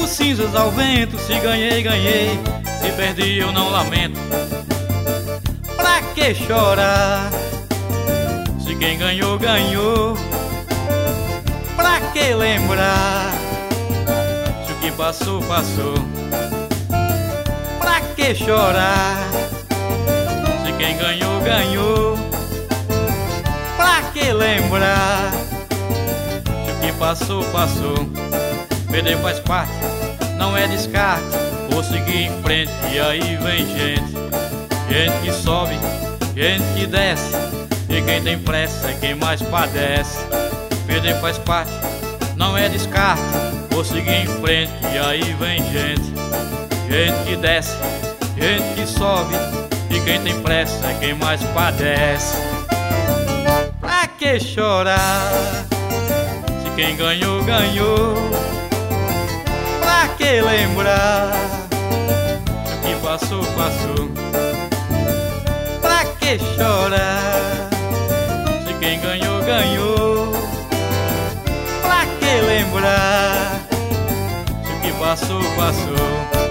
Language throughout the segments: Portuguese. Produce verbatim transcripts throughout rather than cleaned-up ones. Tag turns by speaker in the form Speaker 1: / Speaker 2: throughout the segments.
Speaker 1: como cinzas ao vento. Se ganhei, ganhei, se perdi eu não lamento. Pra que chorar, se quem ganhou, ganhou? Pra que lembrar, se o que passou, passou? Pra que chorar, se quem ganhou, ganhou? Pra que lembrar, se o que passou, passou? Perder faz parte, não é descarte. Vou seguir em frente e aí vem gente. Gente que sobe, gente que desce, e quem tem pressa é quem mais padece. Perder faz parte, não é descarte. Vou seguir em frente e aí vem gente. Gente que desce, gente que sobe, e quem tem pressa é quem mais padece. Pra que chorar, se quem ganhou, ganhou? Pra que lembrar, se o que passou, passou? Pra que chorar, se quem ganhou, ganhou? Pra que lembrar, se o que passou, passou?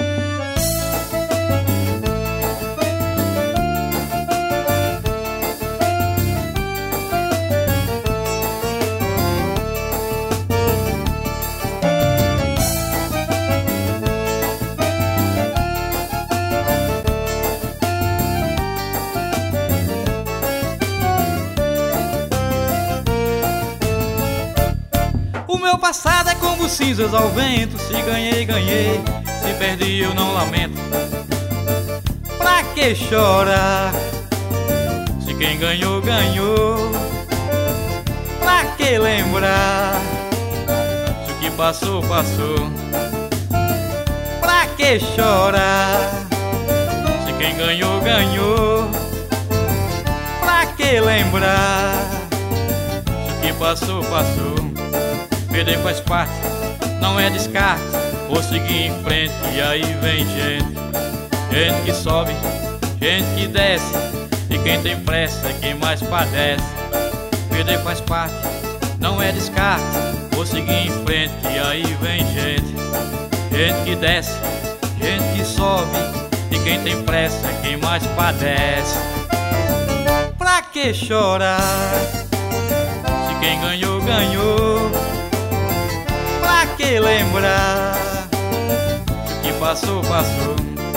Speaker 1: O meu passado é como cinzas ao vento. Se ganhei, ganhei, se perdi eu não lamento. Pra que chorar, se quem ganhou, ganhou? Pra que lembrar, se o que passou, passou? Pra que chorar, se quem ganhou, ganhou? Pra que lembrar, se o que passou, passou? Perder faz parte, não é descarte. Vou seguir em frente e aí vem gente. Gente que sobe, gente que desce, e quem tem pressa é quem mais padece. Perder faz parte, não é descarte. Vou seguir em frente e aí vem gente. Gente que desce, gente que sobe, e quem tem pressa é quem mais padece. Pra que chorar, se quem ganhou, ganhou? Pra que lembrar, se o que passou, passou?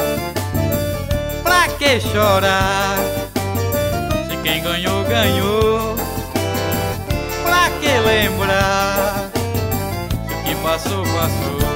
Speaker 1: Pra que chorar, se quem ganhou, ganhou? Pra que lembrar, se o que passou, passou?